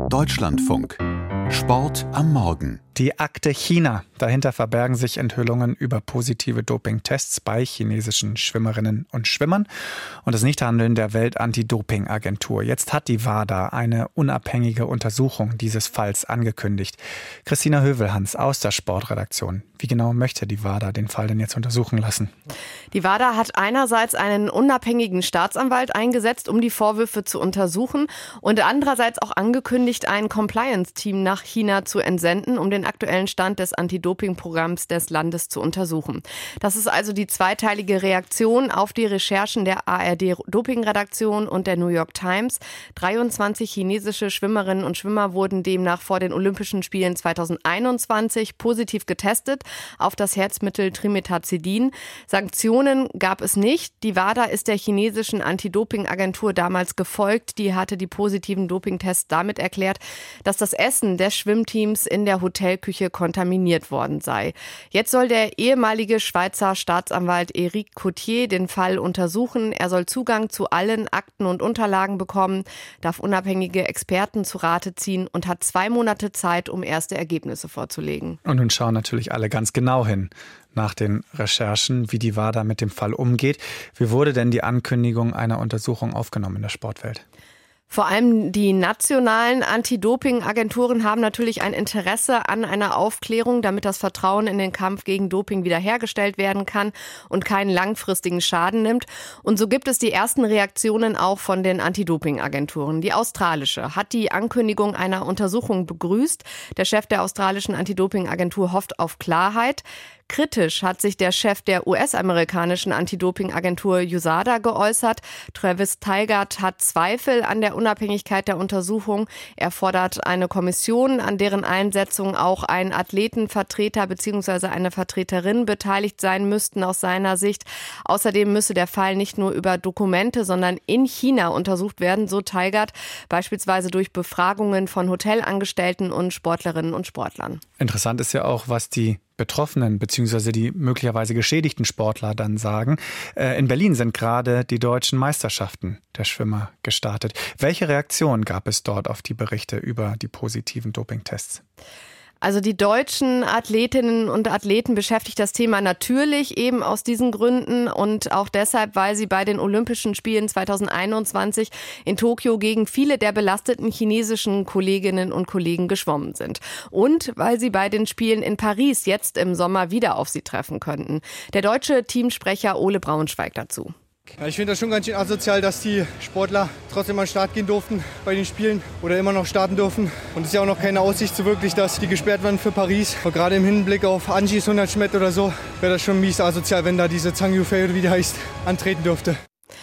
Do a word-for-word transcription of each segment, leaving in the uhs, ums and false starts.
Deutschlandfunk. Sport am Morgen. Die Akte China. Dahinter verbergen sich Enthüllungen über positive Dopingtests bei chinesischen Schwimmerinnen und Schwimmern und das Nichthandeln der Welt-Anti-Doping-Agentur. Jetzt hat die WADA eine unabhängige Untersuchung dieses Falls angekündigt. Christina Hövelhans aus der Sportredaktion. Wie genau möchte die WADA den Fall denn jetzt untersuchen lassen? Die WADA hat einerseits einen unabhängigen Staatsanwalt eingesetzt, um die Vorwürfe zu untersuchen, und andererseits auch angekündigt, ein Compliance-Team nach China zu entsenden, um den aktuellen Stand des Anti-Doping-Programms des Landes zu untersuchen. Das ist also die zweiteilige Reaktion auf die Recherchen der A R D-Doping-Redaktion und der New York Times. dreiundzwanzig chinesische Schwimmerinnen und Schwimmer wurden demnach vor den Olympischen Spielen zweitausendeinundzwanzig positiv getestet auf das Herzmittel Trimetazidin. Sanktionen gab es nicht. Die WADA ist der chinesischen Anti-Doping-Agentur damals gefolgt. Die hatte die positiven Dopingtests damit erklärt, dass das Essen des Schwimmteams in der Hotelküche kontaminiert worden sei. Jetzt soll der ehemalige Schweizer Staatsanwalt Éric Couthier den Fall untersuchen. Er soll Zugang zu allen Akten und Unterlagen bekommen, darf unabhängige Experten zu Rate ziehen und hat zwei Monate Zeit, um erste Ergebnisse vorzulegen. Und nun schauen natürlich alle ganz genau hin nach den Recherchen, wie die WADA mit dem Fall umgeht. Wie wurde denn die Ankündigung einer Untersuchung aufgenommen in der Sportwelt? Vor allem die nationalen Anti-Doping-Agenturen haben natürlich ein Interesse an einer Aufklärung, damit das Vertrauen in den Kampf gegen Doping wiederhergestellt werden kann und keinen langfristigen Schaden nimmt. Und so gibt es die ersten Reaktionen auch von den Anti-Doping-Agenturen. Die australische hat die Ankündigung einer Untersuchung begrüßt. Der Chef der australischen Anti-Doping-Agentur hofft auf Klarheit. Kritisch hat sich der Chef der U S-amerikanischen Anti-Doping-Agentur U S A D A geäußert. Travis Tygart hat Zweifel an der Unabhängigkeit der Untersuchung. Er fordert eine Kommission, an deren Einsetzung auch ein Athletenvertreter bzw. eine Vertreterin beteiligt sein müssten aus seiner Sicht. Außerdem müsse der Fall nicht nur über Dokumente, sondern in China untersucht werden, so Tygart, beispielsweise durch Befragungen von Hotelangestellten und Sportlerinnen und Sportlern. Interessant ist ja auch, was die Betroffenen bzw. die möglicherweise geschädigten Sportler dann sagen. In Berlin sind gerade die deutschen Meisterschaften der Schwimmer gestartet. Welche Reaktion gab es dort auf die Berichte über die positiven Dopingtests? Also die deutschen Athletinnen und Athleten beschäftigt das Thema natürlich eben aus diesen Gründen und auch deshalb, weil sie bei den Olympischen Spielen zweitausendeinundzwanzig in Tokio gegen viele der belasteten chinesischen Kolleginnen und Kollegen geschwommen sind. Und weil sie bei den Spielen in Paris jetzt im Sommer wieder auf sie treffen könnten. Der deutsche Teamsprecher Ole Braunschweig dazu. Ja, ich finde das schon ganz schön asozial, dass die Sportler trotzdem an den Start gehen durften bei den Spielen oder immer noch starten dürfen. Und es ist ja auch noch keine Aussicht so wirklich, dass die gesperrt werden für Paris. Und gerade im Hinblick auf Angies hundert Schmett oder so wäre das schon mies asozial, wenn da diese Zhang Yufei oder wie die heißt, antreten dürfte.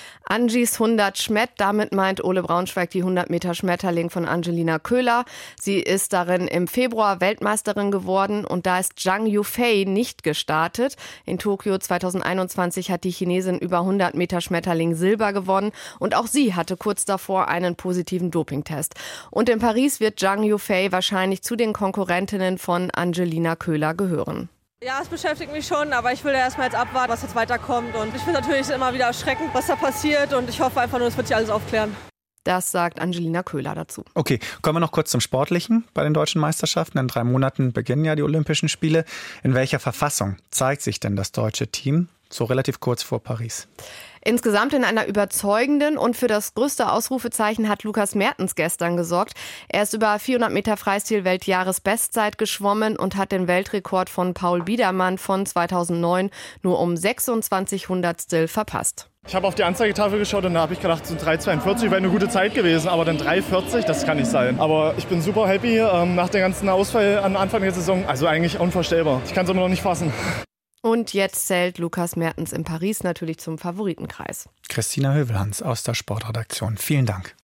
Angies hundert Schmett, damit meint Ole Braunschweig die hundert Meter Schmetterling von Angelina Köhler. Sie ist darin im Februar Weltmeisterin geworden und da ist Zhang Yufei nicht gestartet. In Tokio zweitausendeinundzwanzig hat die Chinesin über hundert Meter Schmetterling Silber gewonnen und auch sie hatte kurz davor einen positiven Dopingtest. Und in Paris wird Zhang Yufei wahrscheinlich zu den Konkurrentinnen von Angelina Köhler gehören. Ja, es beschäftigt mich schon, aber ich will ja erstmal jetzt abwarten, was jetzt weiterkommt. Und ich finde natürlich immer wieder erschreckend, was da passiert. Und ich hoffe einfach nur, es wird sich alles aufklären. Das sagt Angelina Köhler dazu. Okay, kommen wir noch kurz zum Sportlichen bei den deutschen Meisterschaften. In drei Monaten beginnen ja die Olympischen Spiele. In welcher Verfassung zeigt sich denn das deutsche Team so relativ kurz vor Paris? Insgesamt in einer überzeugenden und für das größte Ausrufezeichen hat Lukas Mertens gestern gesorgt. Er ist über vierhundert Meter Freistil-Weltjahresbestzeit geschwommen und hat den Weltrekord von Paul Biedermann von zweitausendneun nur um sechsundzwanzig Hundertstel verpasst. Ich habe auf die Anzeigetafel geschaut und da habe ich gedacht, so drei zweiundvierzig wäre eine gute Zeit gewesen, aber dann drei vierzig, das kann nicht sein. Aber ich bin super happy ähm, nach dem ganzen Ausfall am Anfang der Saison, also eigentlich unvorstellbar. Ich kann es immer noch nicht fassen. Und jetzt zählt Lukas Mertens in Paris natürlich zum Favoritenkreis. Christina Hövelhans aus der Sportredaktion. Vielen Dank.